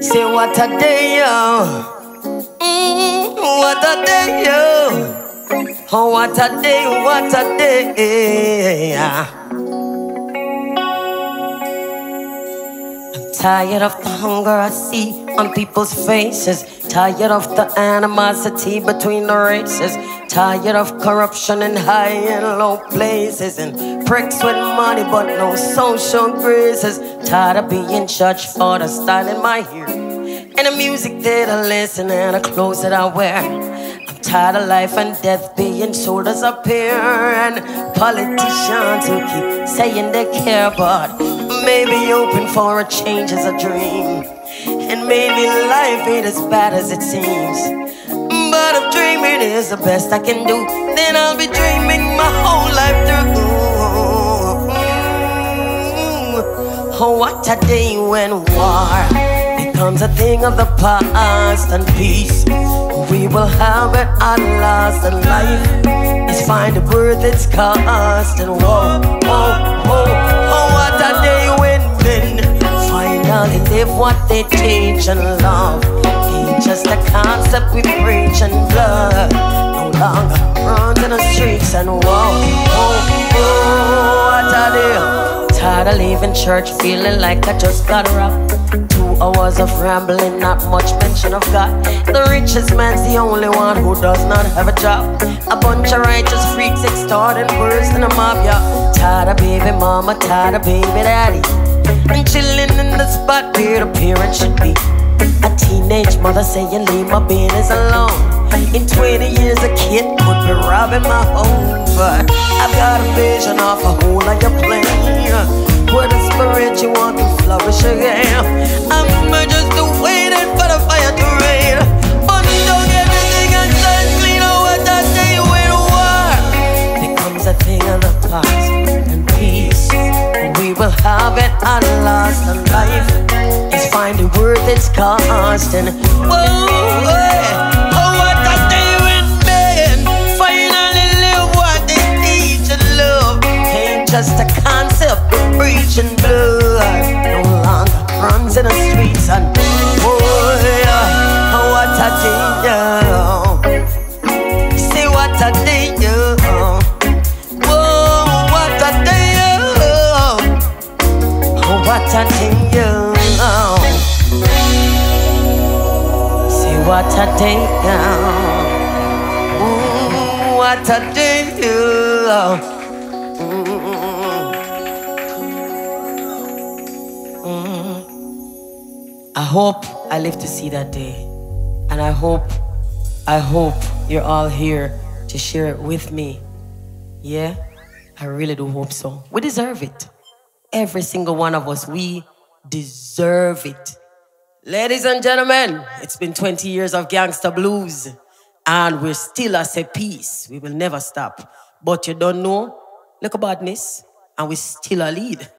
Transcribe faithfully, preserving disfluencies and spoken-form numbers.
Say what a day, yo. Mm, what a day, yo. Oh, what a day, what a day. I'm tired of the hunger I see on people's faces. Tired of the animosity between the races. Tired of corruption in high and low places. And pricks with money but no social graces. Tired of being judged for the style in my hair and the music that I listen and the clothes that I wear. I'm tired of life and death being sold as a pair. And politicians who keep saying they care, but maybe open for a change is a dream. And maybe life ain't as bad as it seems. But if dreaming is the best I can do, then I'll be dreaming my whole life through. Oh, what a day when war becomes a thing of the past, and peace we will have it at last. And life is fine to worth its cost. And whoa, whoa, whoa, oh, what a day when men finally live what they teach. And love ain't just a concept we preach. And blood no longer runs in the streets. And whoa, whoa, whoa, what a day. Tired of leaving church feeling like I just got robbed. Two hours of rambling, not much mention of God. The richest man's the only one who does not have a job. A bunch of righteous freaks extorting worse than a mob, yeah. Tired of baby mama, tired of baby daddy, and chilling in the spot where the parents should be. A teenage mother saying leave my business alone. In twenty years a kid could be robbing my home. But I've got a vision of a whole lot of plan where the spirit you want to flourish again. I'm just waiting for the fire to rain. But don't everything and turn clean. Oh, what I say when war becomes a thing of the past, and peace we will have it at last. And life is finding worth its cost. And whoa, hey, oh, what a day when men finally live what they teach. And love ain't just a concept, preaching blood no longer runs in the streets. And oh yeah, oh, what a day, yeah. Say what a day, yeah. Whoa, what a day, yeah. Oh, what a day, yeah. Say what a day, yeah. Ooh, what a day, yeah. I hope I live to see that day. And I hope, I hope you're all here to share it with me. Yeah? I really do hope so. We deserve it. Every single one of us, we deserve it. Ladies and gentlemen, it's been twenty years of gangsta blues, and we're still at a peace. We will never stop. But you don't know, look at badness, and we still a lead.